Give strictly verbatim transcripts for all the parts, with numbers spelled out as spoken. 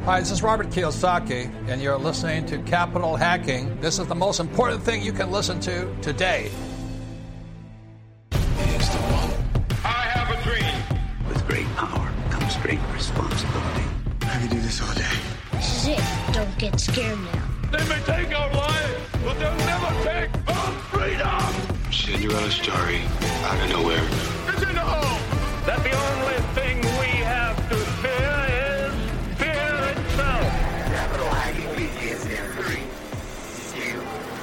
Hi, this is Robert Kiyosaki, and you're listening to Capital Hacking. This is the most important thing you can listen to today. Here's the one. I have a dream. With great power comes great responsibility. I could do this all day. This is it. Don't get scared now. They may take our lives, but they'll never take our freedom. Cinderella story out of nowhere. It's in the hole. That the only thing we have to fear is fear itself. Capital Hacking begins in three, two,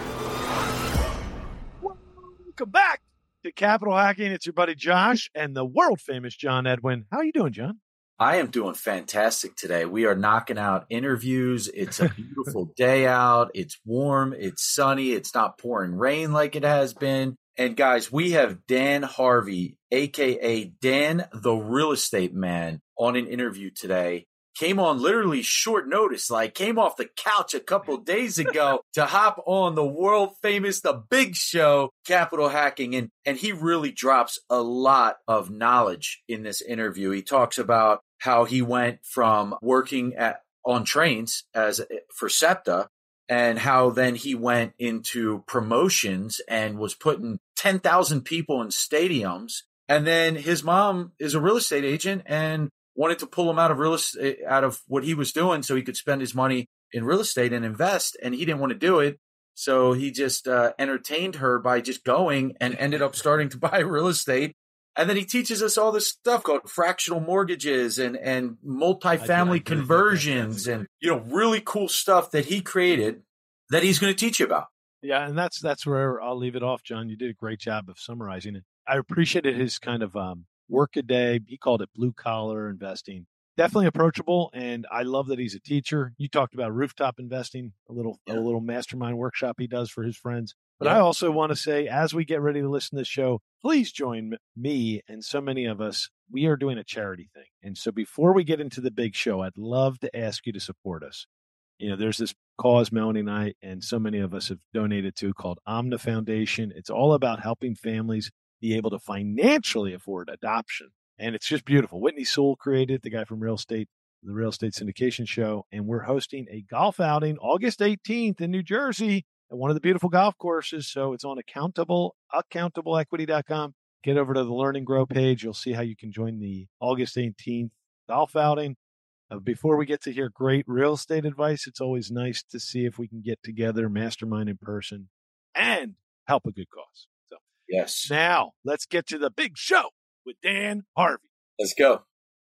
one. Welcome back to Capital Hacking. It's your buddy Josh and the world famous John Edwin. How are you doing, John? I am doing fantastic today. We are knocking out interviews. It's a beautiful day out. It's warm. It's sunny. It's not pouring rain like it has been. And guys, we have Dan Harvey, a k a. Dan the Real Estate Man, on an interview today. Came on literally short notice, like came off the couch a couple days ago to hop on the world famous, the big show, Capital Hacking. And, and he really drops a lot of knowledge in this interview. He talks about how he went from working at on trains as for SEPTA, and how then he went into promotions and was putting ten thousand people in stadiums. And then his mom is a real estate agent and wanted to pull him out of real estate, out of what he was doing so he could spend his money in real estate and invest. And he didn't want to do it. So he just uh, entertained her by just going and ended up starting to buy real estate. And then he teaches us all this stuff called fractional mortgages and, and multifamily conversions and, you know, really cool stuff that he created that he's going to teach you about. Yeah, and that's that's where I'll leave it off, John. You did a great job of summarizing it. I appreciated his kind of um, work a day. He called it blue collar investing. Definitely approachable, and I love that he's a teacher. You talked about rooftop investing, a little yeah. a little mastermind workshop he does for his friends. But yeah. I also want to say, as we get ready to listen to this show, please join me and so many of us. We are doing a charity thing. And so before we get into the big show, I'd love to ask you to support us. You know, there's this cause Melanie and I and so many of us have donated to called Omna Foundation. It's all about helping families be able to financially afford adoption. And it's just beautiful. Whitney Sewell created, the guy from Real Estate, the Real Estate Syndication Show. And we're hosting a golf outing August eighteenth in New Jersey at one of the beautiful golf courses. So it's on accountable, accountable equity dot com. Get over to the Learn and Grow page. You'll see how you can join the August eighteenth golf outing. Uh, before we get to hear great real estate advice, it's always nice to see if we can get together, mastermind in person, and help a good cause. So yes. Now let's get to the big show with Dan Harvey. Let's go.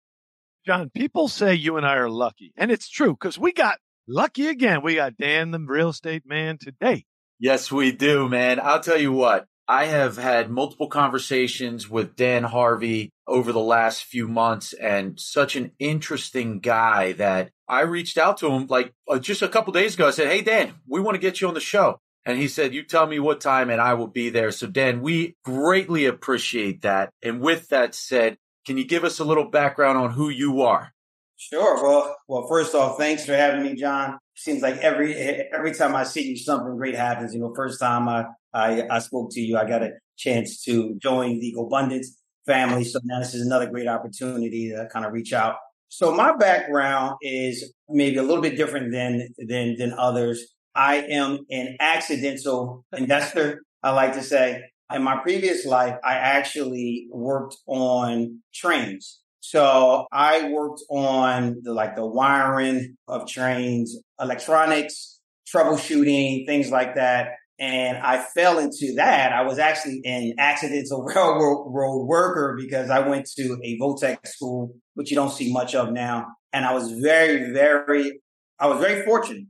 John, people say you and I are lucky, and it's true because we got lucky again. We got Dan, the Real Estate Man, today. Yes, we do, man. I'll tell you what. I have had multiple conversations with Dan Harvey over the last few months, and such an interesting guy that I reached out to him like uh, just a couple days ago. I said, hey, Dan, we want to get you on the show. And he said, you tell me what time and I will be there. So, Dan, we greatly appreciate that. And with that said, can you give us a little background on who you are? Sure. Well, well, first off, thanks for having me, John. Seems like every every time I see you, something great happens. You know, first time I, I, I spoke to you, I got a chance to join the GoBundance family. So now this is another great opportunity to kind of reach out. So my background is maybe a little bit different than than than others. I am an accidental investor, I like to say. In my previous life, I actually worked on trains. So I worked on the, like the wiring of trains, electronics, troubleshooting, things like that. And I fell into that. I was actually an accidental railroad worker because I went to a Votech school, which you don't see much of now. And I was very, very, I was very fortunate.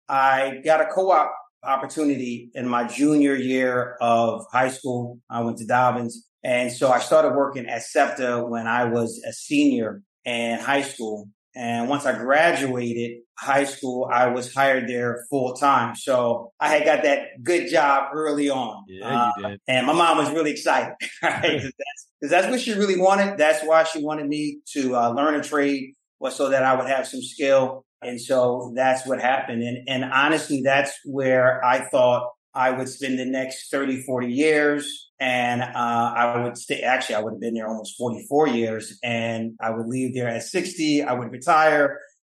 I got a co-op opportunity in my junior year of high school. I went to Dobbins. And so I started working at SEPTA when I was a senior in high school. And once I graduated high school, I was hired there full time. So I had got that good job early on. Yeah, you did. Uh, and my mom was really excited, right? Because that's, that's what she really wanted. That's why she wanted me to uh, learn a trade, was so that I would have some skill. And so that's what happened. And, and honestly, that's where I thought I would spend the next thirty, forty years. And uh, I would stay, actually, I would have been there almost forty-four years. And I would leave there at sixty. I would retire.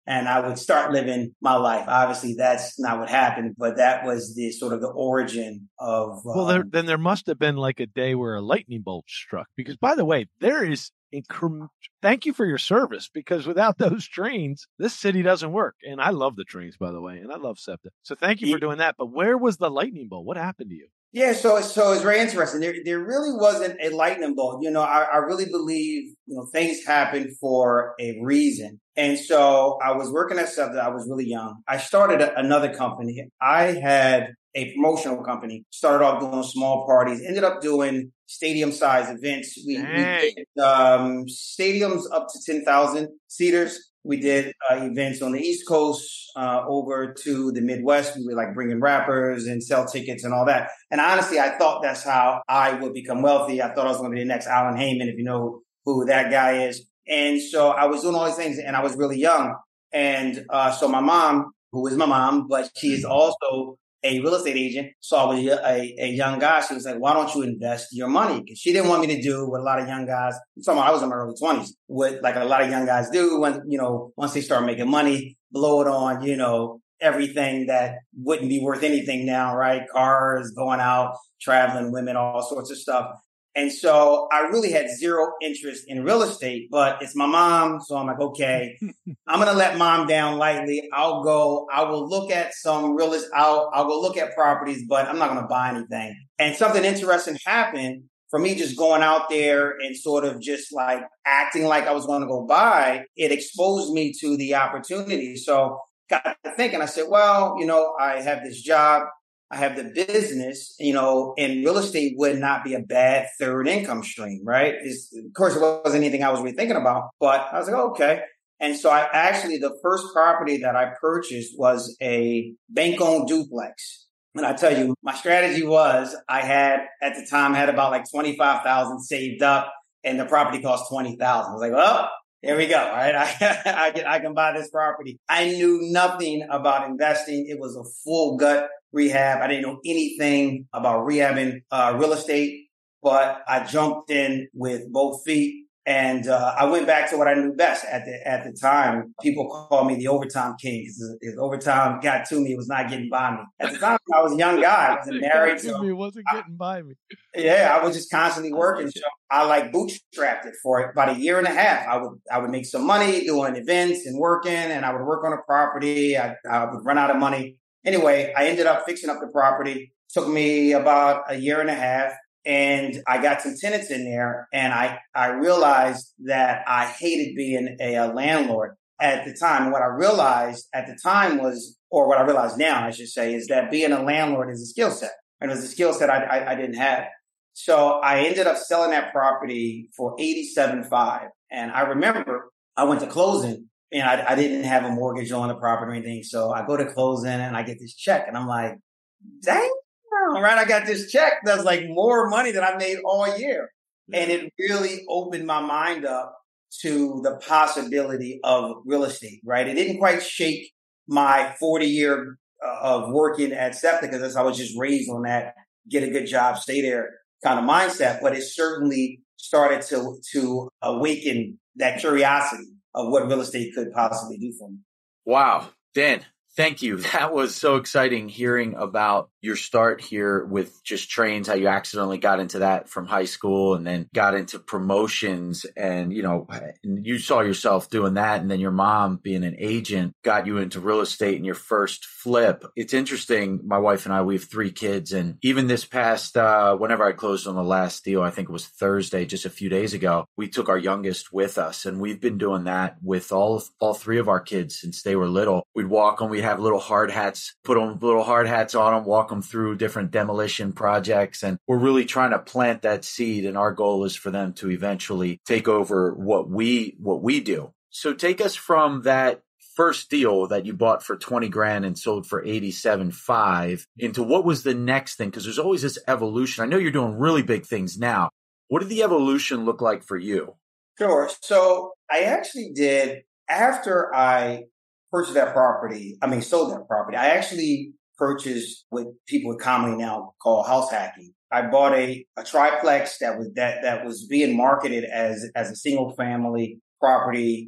and I would start living my life. Obviously, that's not what happened, but that was the sort of the origin of. Well, um, there, then there must have been like a day where a lightning bolt struck. Because, by the way, there is. Incre- Thank you for your service, because without those trains, this city doesn't work. And I love the trains, by the way, and I love SEPTA. So thank you for doing that. But where was the lightning bolt? What happened to you? Yeah, so so it's very interesting. There there really wasn't a lightning bolt. You know, I, I really believe, you know, things happen for a reason. And so I was working at SEPTA. I was really young. I started a, another company. I had a promotional company, started off doing small parties, ended up doing stadium-sized events. We, we did um, stadiums up to ten thousand seaters. We did uh, events on the East Coast, uh, over to the Midwest. We were like bringing rappers and sell tickets and all that. And honestly, I thought that's how I would become wealthy. I thought I was going to be the next Alan Heyman, if you know who that guy is. And so I was doing all these things, and I was really young. And uh, so my mom, who is my mom, but she is also a real estate agent, saw I was a, a young guy. She was like, why don't you invest your money? Because she didn't want me to do what a lot of young guys, I'm I was in my early twenties, what like a lot of young guys do when, you know, once they start making money, blow it on, you know, everything that wouldn't be worth anything now, right? Cars, going out, traveling, women, all sorts of stuff. And so I really had zero interest in real estate, but it's my mom. So I'm like, okay, I'm going to let mom down lightly. I'll go, I will look at some real estate. I'll, I'll go look at properties, but I'm not going to buy anything. And something interesting happened for me just going out there and sort of just like acting like I was going to go buy. It exposed me to the opportunity. So got to thinking, I said, well, you know, I have this job. I have the business, you know, and real estate would not be a bad third income stream, right? It's, of course, it wasn't anything I was really thinking about, but I was like, okay. And so I actually, the first property that I purchased was a bank-owned duplex. And I tell you, my strategy was I had, at the time, had about like twenty-five thousand saved up, and the property cost twenty thousand. I was like, well, there we go. All right. I, I can, I can buy this property. I knew nothing about investing. It was a full gut rehab. I didn't know anything about rehabbing uh, real estate, but I jumped in with both feet. And uh, I went back to what I knew best at the at the time. People call me the overtime king because if overtime got to me, it was not getting by me. At the time, I was a young guy. I wasn't married. So it wasn't getting by me. Yeah, I was just constantly working. So I like bootstrapped it for about a year and a half. I would I would make some money doing events and working, and I would work on a property. I, I would run out of money. Anyway, I ended up fixing up the property. Took me about a year and a half. And I got some tenants in there, and I, I realized that I hated being a, a landlord at the time. And what I realized at the time was, or what I realize now, I should say, is that being a landlord is a skill set. And it was a skill set I, I, I didn't have. So I ended up selling that property for eighty-seven thousand five hundred dollars. And I remember I went to closing, and I, I didn't have a mortgage on the property or anything. So I go to closing, and I get this check, and I'm like, dang. All right, I got this check that's like more money than I made all year. And it really opened my mind up to the possibility of real estate, right? It didn't quite shake my forty year uh, of working at SEPTA because I was just raised on that, get a good job, stay there kind of mindset. But it certainly started to, to awaken that curiosity of what real estate could possibly do for me. Wow. Dan, thank you. That was so exciting hearing about your start here with just trains, how you accidentally got into that from high school and then got into promotions. And, you know, you saw yourself doing that. And then your mom being an agent got you into real estate in your first flip. It's interesting. My wife and I, we have three kids. And even this past, uh, whenever I closed on the last deal, I think it was Thursday, just a few days ago, we took our youngest with us. And we've been doing that with all of, all three of our kids since they were little. We'd walk them. We'd have little hard hats, put them little hard hats on them, walk them through different demolition projects. And we're really trying to plant that seed. And our goal is for them to eventually take over what we, what we do. So take us from that first deal that you bought for twenty grand and sold for eighty-seven five into what was the next thing? Because there's always this evolution. I know you're doing really big things now. What did the evolution look like for you? Sure. So I actually did, after I purchased that property, I mean, sold that property, I actually purchased what people would commonly now call house hacking. I bought a, a triplex that was that that was being marketed as as a single family property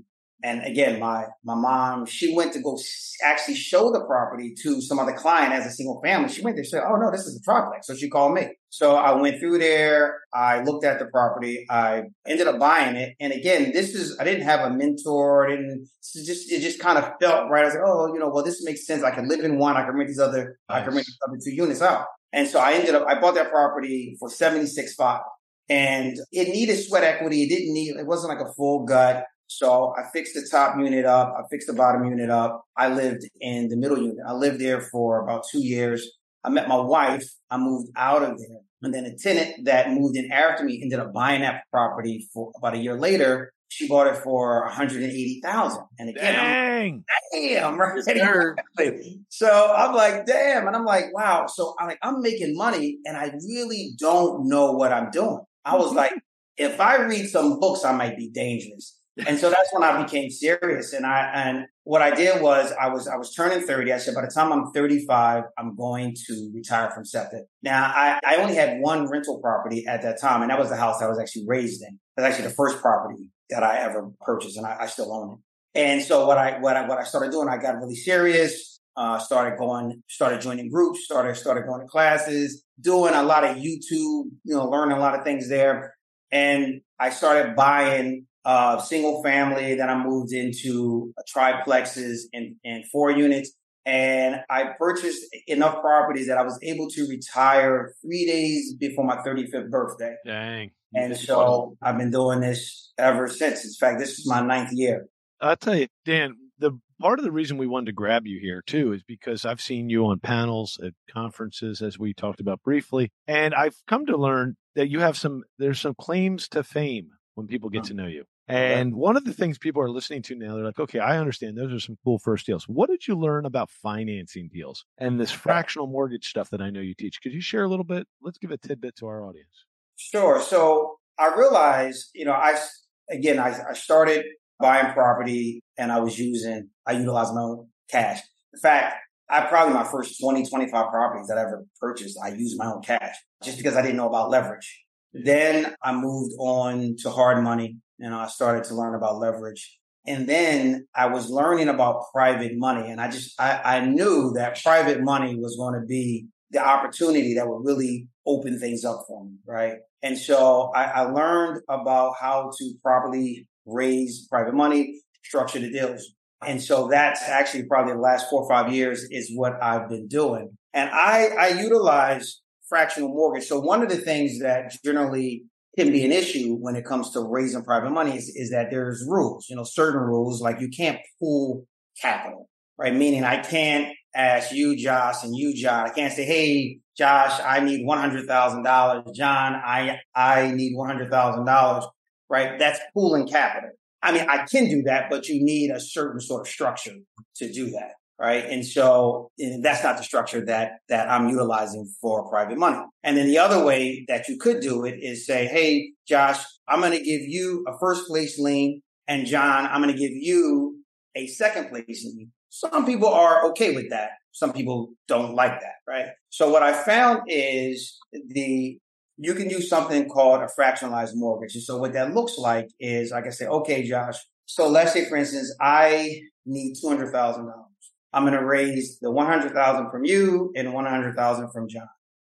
And again, my, my mom, she went to go actually show the property to some other client as a single family. She went there, she said, oh no, this is a triplex. So she called me. So I went through there. I looked at the property. I ended up buying it. And again, this is, I didn't have a mentor. I didn't, it just, it just kind of felt right. I was like, oh, you know, well, this makes sense. I can live in one. I can rent these other, nice. I can rent these other two units out. And so I ended up, I bought that property for seventy-six five. And it needed sweat equity. It didn't need, it wasn't like a full gut. So I fixed the top unit up. I fixed the bottom unit up. I lived in the middle unit. I lived there for about two years. I met my wife. I moved out of there. And then a tenant that moved in after me ended up buying that property for about a year later. She bought it for one hundred eighty thousand dollars. And again, Dang. I'm, damn, right? So I'm like, damn. And I'm like, wow. So I'm like, I'm making money and I really don't know what I'm doing. I was like, if I read some books, I might be dangerous. And so that's when I became serious. And I, and what I did was I was, I was turning thirty. I said, by the time I'm thirty-five, I'm going to retire from SEPTA. Now I, I only had one rental property at that time. And that was the house I was actually raised in. That's actually the first property that I ever purchased. And I, I still own it. And so what I, what I, what I started doing, I got really serious, uh, started going, started joining groups, started, started going to classes, doing a lot of YouTube, you know, learning a lot of things there. And I started buying Uh, single family. Then I moved into triplexes and, and four units. And I purchased enough properties that I was able to retire three days before my thirty-fifth birthday. Dang. And so I've been doing this ever since. In fact, this is my ninth year. I'll tell you, Dan, the part of the reason we wanted to grab you here too is because I've seen you on panels at conferences, as we talked about briefly. And I've come to learn that you have some, there's some claims to fame when people get to know you. And one of the things people are listening to now, they're like, okay, I understand. Those are some cool first deals. What did you learn about financing deals and this fractional mortgage stuff that I know you teach? Could you share a little bit? Let's give a tidbit to our audience. Sure. So I realized, you know, I, again, I, I started buying property and I was using, I utilized my own cash. In fact, I probably my first twenty, twenty-five properties that I ever purchased, I used my own cash just because I didn't know about leverage. Then I moved on to hard money. And I started to learn about leverage. And then I was learning about private money. And I just, I, I knew that private money was going to be the opportunity that would really open things up for me. Right. And so I, I learned about how to properly raise private money, structure the deals. And so that's actually probably the last four or five years is what I've been doing. And I, I utilize fractional mortgage. So one of the things that generally can be an issue when it comes to raising private money is, is that there's rules, you know, certain rules, like you can't pool capital, right? Meaning I can't ask you, Josh, and you, John. I can't say, hey, Josh, I need one hundred thousand dollars. John, I, I need one hundred thousand dollars, right? That's pooling capital. I mean, I can do that, but you need a certain sort of structure to do that. Right. And so and that's not the structure that that I'm utilizing for private money. And then the other way that you could do it is say, hey, Josh, I'm going to give you a first place lien. And John, I'm going to give you a second place lien. Some people are OK with that. Some people don't like that. Right. So what I found is the you can use something called a fractionalized mortgage. And so what that looks like is I can say, OK, Josh, so let's say, for instance, I need two hundred thousand dollars. I'm going to raise the one hundred thousand from you and one hundred thousand from John.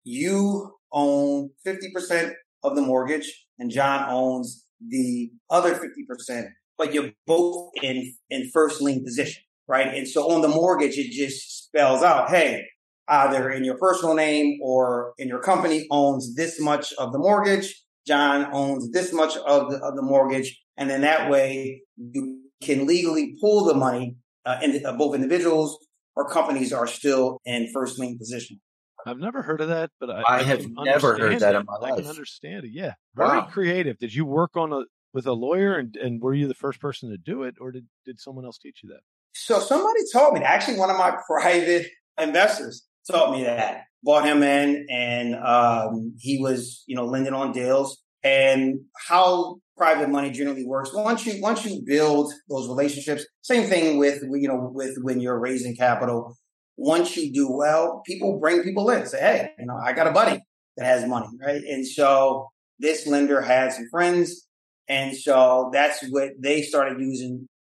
You own fifty percent of the mortgage and John owns the other fifty percent, but you're both in, in first lien position, right? And so on the mortgage, it just spells out, hey, either in your personal name or in your company owns this much of the mortgage. John owns this much of the, of the mortgage. And then that way you can legally pull the money. Uh, and uh, both individuals or companies are still in first lien position. I've never heard of that, but I, I, I have never heard that in my life. I can understand it. Yeah, very wow. creative. Did you work on a with a lawyer, and, and were you the first person to do it, or did, did someone else teach you that? So somebody taught me. Actually, one of my private investors taught me that. Brought him in, and um, he was, you know, lending on deals. And how private money generally works. Once you once you build those relationships, same thing with you know with when you're raising capital. Once you do well, people bring people in. Say, hey, you know, I got a buddy that has money, right? And so this lender had some friends, and so that's what they started using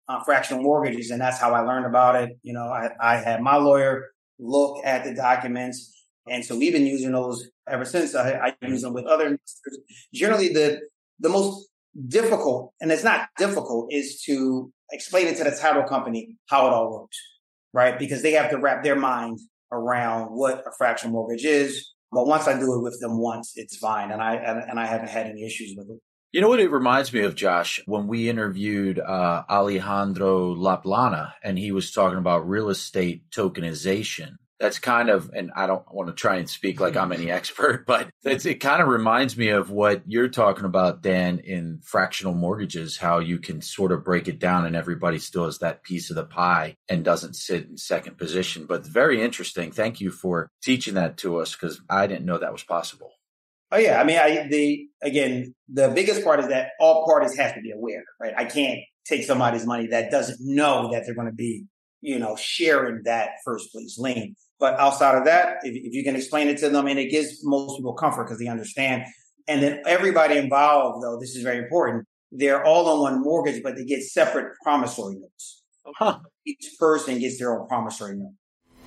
uh, fractional mortgages, and that's how I learned about it. You know, I, I had my lawyer look at the documents, and so we've been using those ever since. I, I use them with other investors. Generally, the the most difficult, and it's not difficult, is to explain it to the title company how it all works, right? Because they have to wrap their mind around what a fractional mortgage is. But once I do it with them once, it's fine, and I and, and I haven't had any issues with it. You know what it reminds me of, Josh? When we interviewed uh, Alejandro Laplana, and he was talking about real estate tokenization. That's kind of, and I don't want to try and speak like I'm any expert, but it's, it kind of reminds me of what you're talking about, Dan, in fractional mortgages, how you can sort of break it down and everybody still has that piece of the pie and doesn't sit in second position. But it's very interesting. Thank you for teaching that to us, because I didn't know that was possible. Oh, yeah. I mean, I, the, again, the biggest part is that all parties have to be aware, right? I can't take somebody's money that doesn't know that they're going to be, you know, sharing that first place lien. But outside of that, if, if you can explain it to them, and it gives most people comfort because they understand. And then everybody involved, though, this is very important. They're all on one mortgage, but they get separate promissory notes. Huh. Each person gets their own promissory note.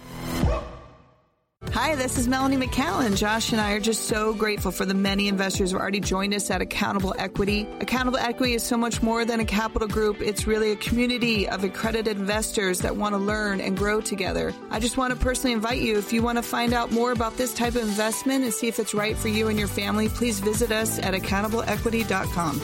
Hi, this is Melanie McCallan. Josh and I are just so grateful for the many investors who already joined us at Accountable Equity. Accountable Equity is so much more than a capital group. It's really a community of accredited investors that want to learn and grow together. I just want to personally invite you, if you want to find out more about this type of investment and see if it's right for you and your family, please visit us at accountable equity dot com.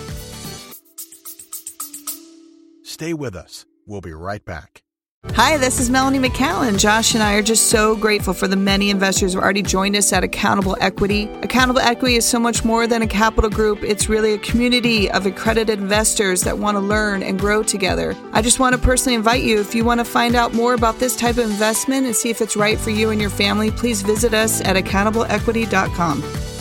Stay with us. We'll be right back. Hi, this is Melanie McCallan. Josh and I are just so grateful for the many investors who already joined us at Accountable Equity. Accountable Equity is so much more than a capital group. It's really a community of accredited investors that want to learn and grow together. I just want to personally invite you, if you want to find out more about this type of investment and see if it's right for you and your family, please visit us at accountable equity dot com.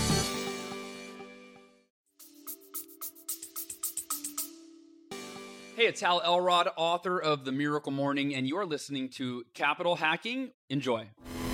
Hey, it's Hal Elrod, author of The Miracle Morning, and you're listening to Capital Hacking. Enjoy.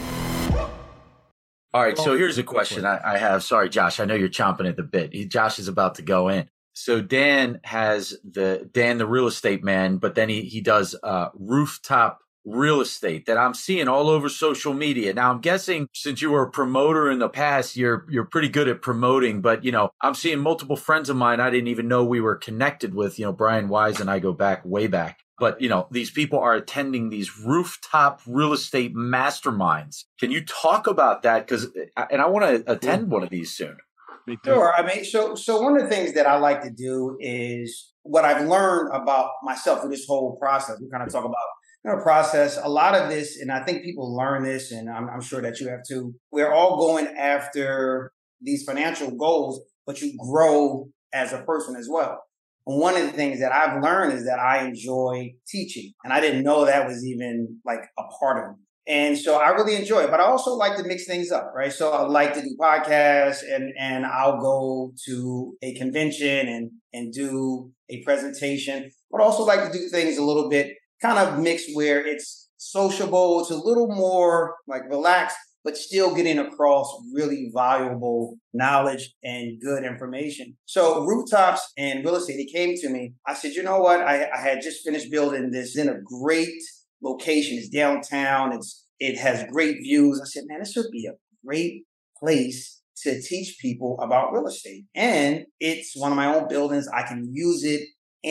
All right, so here's a question I, I have. Sorry, Josh, I know you're chomping at the bit. He, Josh is about to go in. So Dan has the Dan, the real estate man, but then he he does uh, rooftop real estate that I'm seeing all over social media. Now, I'm guessing since you were a promoter in the past, you're you're pretty good at promoting. But, you know, I'm seeing multiple friends of mine I didn't even know we were connected with. You know, Brian Wise and I go back way back. But, you know, these people are attending these rooftop real estate masterminds. Can you talk about that? Because and I want to attend one of these soon. Sure. I mean, so so one of the things that I like to do is what I've learned about myself through this whole process. We kind of talk about you know, process. A lot of this, and I think people learn this, and I'm, I'm sure that you have too. We're all going after these financial goals, but you grow as a person as well. And one of the things that I've learned is that I enjoy teaching, and I didn't know that was even like a part of me. And so I really enjoy it, but I also like to mix things up, right? So I like to do podcasts, and, and I'll go to a convention and, and do a presentation, but also like to do things a little bit kind of mixed where it's sociable. It's a little more like relaxed, but still getting across really valuable knowledge and good information. So rooftops and real estate, it came to me. I said, you know what? I, I had just finished building this in a great location. It's downtown. It's it has great views. I said, man, this would be a great place to teach people about real estate. And it's one of my own buildings. I can use it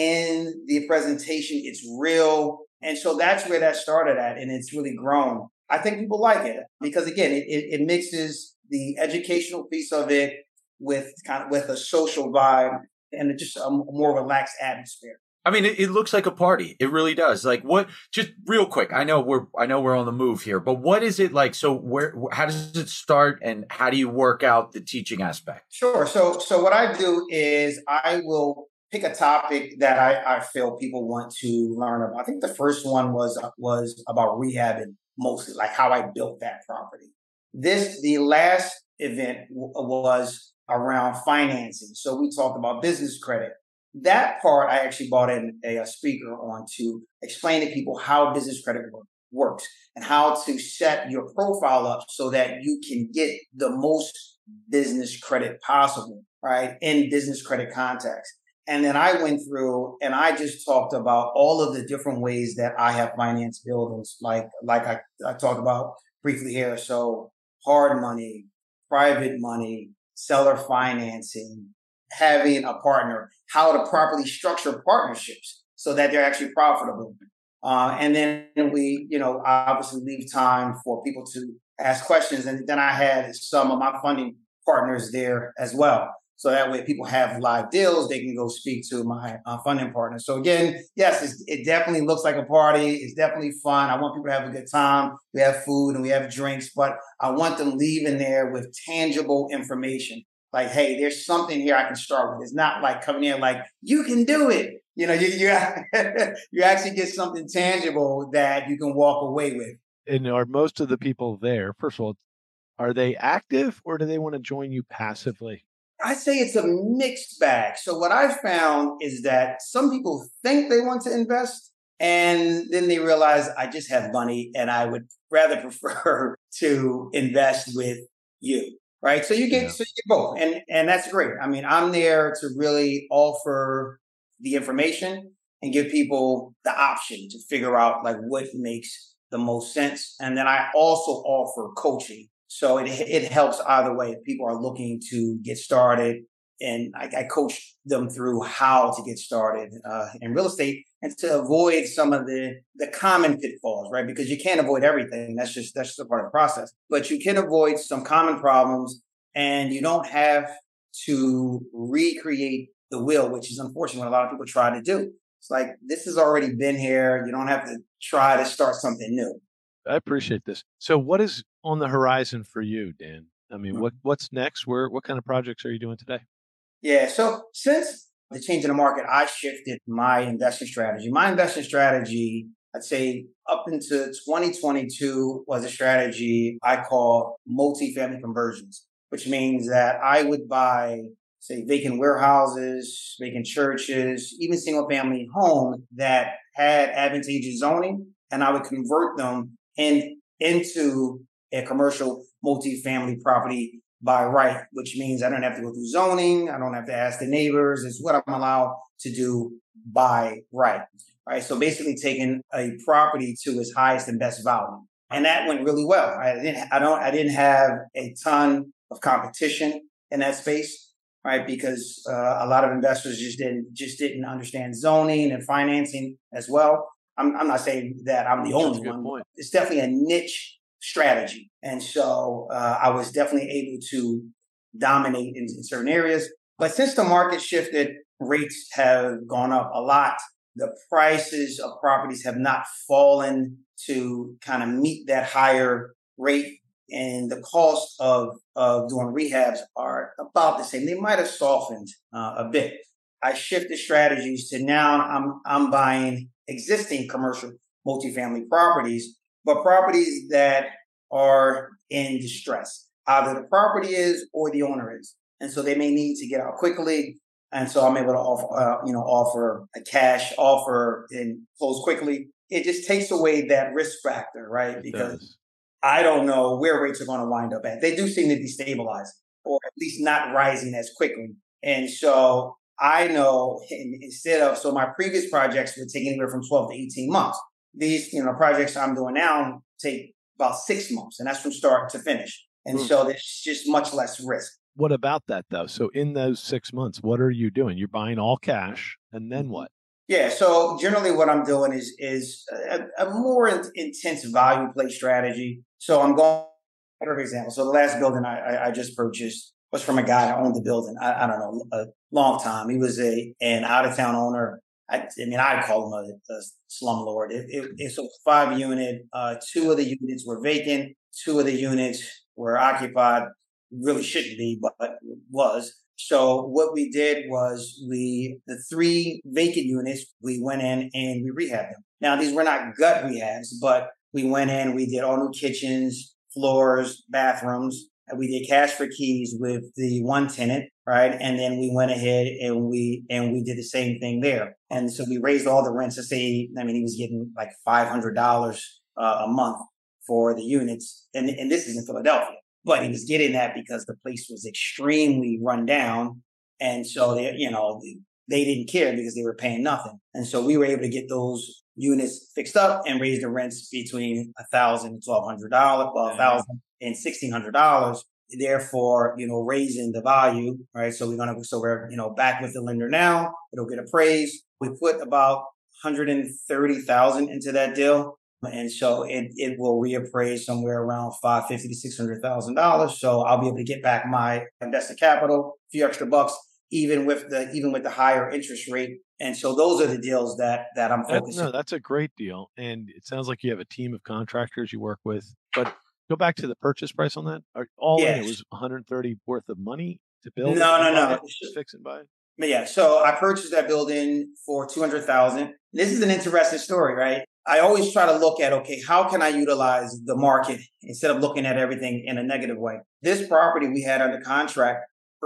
in the presentation. It's real. And so that's where that started at. And it's really grown. I think people like it because, again, it, it, it mixes the educational piece of it with kind of with a social vibe and just a more relaxed atmosphere. I mean, it, it looks like a party. It really does. Like what, just real quick. I know we're, I know we're on the move here, but what is it like? So where, how does it start and how do you work out the teaching aspect? Sure. So, so what I do is I will pick a topic that I, I feel people want to learn about. I think the first one was, was about rehabbing mostly, like how I built that property. This, the last event w- was around financing. So we talked about business credit. That part, I actually brought in a, a speaker on to explain to people how business credit work, works and how to set your profile up so that you can get the most business credit possible, right, in business credit context. And then I went through and I just talked about all of the different ways that I have financed buildings, like like I, I talked about briefly here. So hard money, private money, seller financing, having a partner, how to properly structure partnerships so that they're actually profitable. Uh, and then we, you know, obviously leave time for people to ask questions. And then I had some of my funding partners there as well. So that way people have live deals, they can go speak to my uh, funding partner. So again, yes, it's, it definitely looks like a party. It's definitely fun. I want people to have a good time. We have food and we have drinks, but I want them leaving there with tangible information. Like, hey, there's something here I can start with. It's not like coming in like, you can do it. You know, you you, you actually get something tangible that you can walk away with. And are most of the people there, first of all, are they active or do they want to join you passively? I say it's a mixed bag. So what I've found is that some people think they want to invest and then they realize I just have money and I would rather prefer to invest with you. Right. So you get yeah. so you get both. And and that's great. I mean, I'm there to really offer the information and give people the option to figure out like what makes the most sense. And then I also offer coaching. So it it helps either way. If people are looking to get started, and I, I coach them through how to get started uh, in real estate and to avoid some of the the common pitfalls, right? Because you can't avoid everything. That's just that's just a part of the process. But you can avoid some common problems, and you don't have to recreate the wheel, which is unfortunately what a lot of people try to do. It's like this has already been here. You don't have to try to start something new. I appreciate this. So what is on the horizon for you, Dan? I mean, mm-hmm. what what's next? Where what kind of projects are you doing today? Yeah, so since the change in the market, I shifted my investing strategy. My investing strategy, I'd say up into twenty twenty-two was a strategy I call multifamily conversions, which means that I would buy, say, vacant warehouses, vacant churches, even single family homes that had advantageous zoning, and I would convert them in, into a commercial multifamily property by right, which means I don't have to go through zoning. I don't have to ask the neighbors. It's what I'm allowed to do by right. Right. So basically taking a property to its highest and best value. And that went really well. I didn't, I don't, I didn't have a ton of competition in that space, right? Because uh, a lot of investors just didn't, just didn't understand zoning and financing as well. I'm, I'm not saying that I'm the only one. Point. It's definitely a niche strategy. And so uh, I was definitely able to dominate in, in certain areas. But since the market shifted, rates have gone up a lot. The prices of properties have not fallen to kind of meet that higher rate. And the cost of, of doing rehabs are about the same. They might have softened uh, a bit. I shifted strategies to now I'm I'm buying existing commercial multifamily properties, but properties that are in distress. Either the property is or the owner is. And so they may need to get out quickly. And so I'm able to offer, uh, you know, offer a cash offer and close quickly. It just takes away that risk factor, right? It because does. I don't know where rates are going to wind up at. They do seem to be stabilizing or at least not rising as quickly. And so I know instead of, so my previous projects would take anywhere from twelve to eighteen months. These, you know, projects I'm doing now take about six months and that's from start to finish. And mm. so there's just much less risk. What about that though? So in those six months, what are you doing? You're buying all cash and then what? Yeah. So generally what I'm doing is, is a, a more in, intense value play strategy. So I'm going, for example, so the last building I, I, I just purchased was from a guy that owned the building. I, I don't know, a long time. He was a an out of town owner. I, I mean, I'd call him a, a slumlord. It, it, it's a five unit. Uh, two of the units were vacant. Two of the units were occupied. Really shouldn't be, but was. So what we did was we, the three vacant units, we went in and we rehabbed them. Now, these were not gut rehabs, but we went in, we did all new kitchens, floors, bathrooms. We did cash for keys with the one tenant, right? And then we went ahead and we and we did the same thing there. And so we raised all the rents to say, I mean, he was getting like five hundred dollars uh, a month for the units. And, and this is in Philadelphia. But he was getting that because the place was extremely run down. And so, they, you know, they didn't care because they were paying nothing. And so we were able to get those units fixed up and raise the rents between a thousand and twelve hundred dollars, well, a thousand and sixteen hundred dollars. Therefore, you know, raising the value, right? So we're gonna, so we're, you know, back with the lender now. It'll get appraised. We put about one hundred thirty thousand into that deal, and so it it will reappraise somewhere around five fifty to six hundred thousand dollars. So I'll be able to get back my invested capital, a few extra bucks, even with the even with the higher interest rate. And so those are the deals that that I'm focusing. That, no, that's a great deal, and it sounds like you have a team of contractors you work with, but. Go back to the purchase price on that. All yes. in, it was one hundred thirty worth of money to build. No, no, no. Just fix and buy. But yeah, so I purchased that building for two hundred thousand dollars. This is an interesting story, right? I always try to look at, okay, how can I utilize the market instead of looking at everything in a negative way? This property we had under contract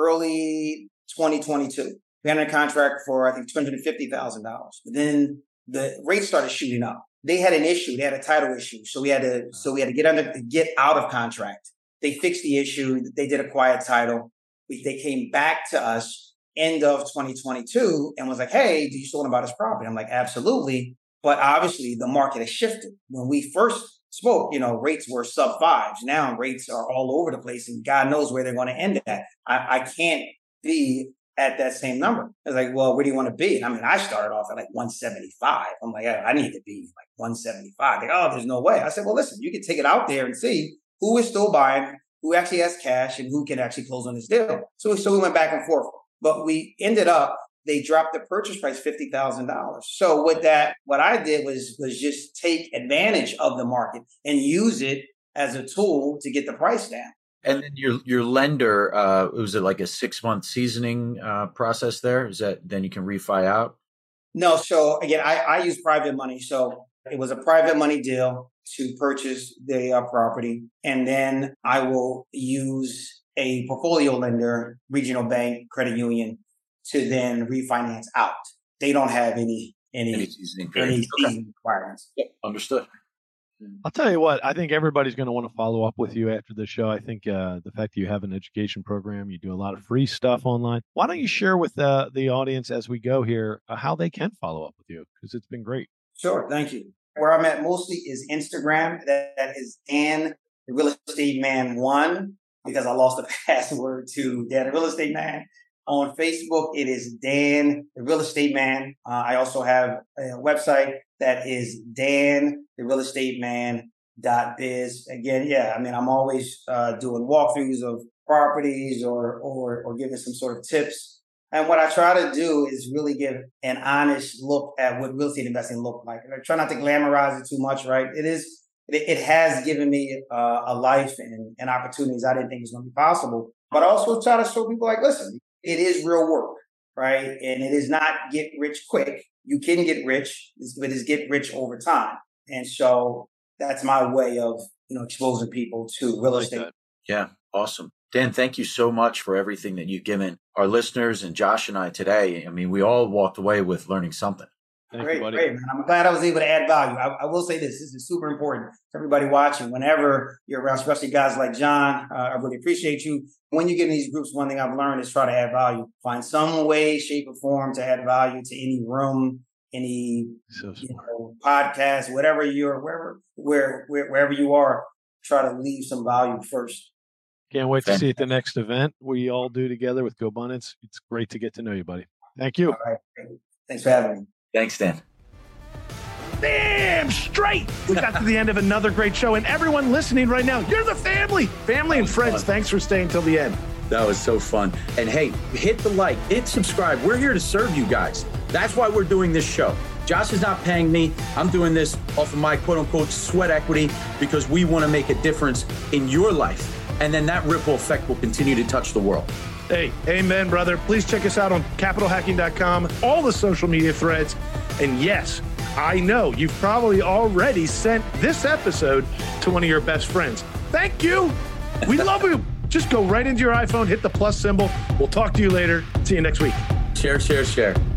early twenty twenty-two. We had under contract for, I think, two hundred fifty thousand dollars. But then the rates started shooting up. They had an issue. They had a title issue. So we had to, so we had to get under, get out of contract. They fixed the issue. They did a quiet title. We, they came back to us end of twenty twenty-two and was like, hey, do you still want to buy this property? I'm like, absolutely. But obviously the market has shifted. When we first spoke, you know, rates were sub fives. Now rates are all over the place and God knows where they're going to end at. I, I can't be at that same number. I was like, well, where do you want to be? And I mean, I started off at like one seventy-five. I'm like, I, I need to be like one seventy-five. Like, oh, there's no way. I said, well, listen, you can take it out there and see who is still buying, who actually has cash, and who can actually close on this deal. So, so we went back and forth. But we ended up, they dropped the purchase price fifty thousand dollars. So with that, what I did was, was just take advantage of the market and use it as a tool to get the price down. And then your your lender, uh, was it like a six month seasoning uh, process there? Is that then you can refi out? No. So again, I, I use private money. So it was a private money deal to purchase the uh, property. And then I will use a portfolio lender, regional bank, credit union, to then refinance out. They don't have any any, any seasoning, any seasoning okay. requirements. Yep, understood. I'll tell you what, I think everybody's going to want to follow up with you after the show. I think uh, the fact that you have an education program, you do a lot of free stuff online. Why don't you share with uh, the audience as we go here uh, how they can follow up with you? Because it's been great. Sure. Thank you. Where I'm at mostly is Instagram. That, that is Dan, the Real Estate Man one, because I lost the password to Dan, the Real Estate Man. On Facebook, it is Dan, the Real Estate Man. Uh, I also have a website that is Dan, the Real Estate Man dot biz. Again, yeah, I mean, I'm always uh, doing walkthroughs of properties or, or, or giving some sort of tips. And what I try to do is really give an honest look at what real estate investing looks like. And I try not to glamorize it too much, right? It is, it, it has given me uh, a life and, and opportunities I didn't think was going to be possible. But I also try to show people like, listen, it is real work, right? And it is not get rich quick. You can get rich, but it's get rich over time. And so that's my way of, you know, exposing people to real estate. Like yeah, awesome. Dan, thank you so much for everything that you've given our listeners and Josh and I today. I mean, we all walked away with learning something. Thank great, you, buddy. great, man. I'm glad I was able to add value. I, I will say this. This is super important to everybody watching. Whenever you're around, especially guys like John, uh, I really appreciate you. When you get in these groups, one thing I've learned is try to add value. Find some way, shape, or form to add value to any room, any so you know, podcast, whatever you're, wherever, where, where, wherever you are, try to leave some value first. Can't wait to see you at the next event we all do together with GoBundance. It's great to get to know you, buddy. Thank you. All right. Thanks for having me. Thanks, Dan. Damn straight. We got to the end of another great show, and everyone listening right now, you're the family. Family and friends, fun. Thanks for staying till the end. That was so fun. And hey, hit the like, hit subscribe. We're here to serve you guys. That's why we're doing this show. Josh is not paying me. I'm doing this off of my quote unquote sweat equity because we want to make a difference in your life. And then that ripple effect will continue to touch the world. Hey, amen, brother. Please check us out on capital hacking dot com, all the social media threads. And yes, I know you've probably already sent this episode to one of your best friends. Thank you. We love you. Just go right into your iPhone, hit the plus symbol. We'll talk to you later. See you next week. Share, share, share.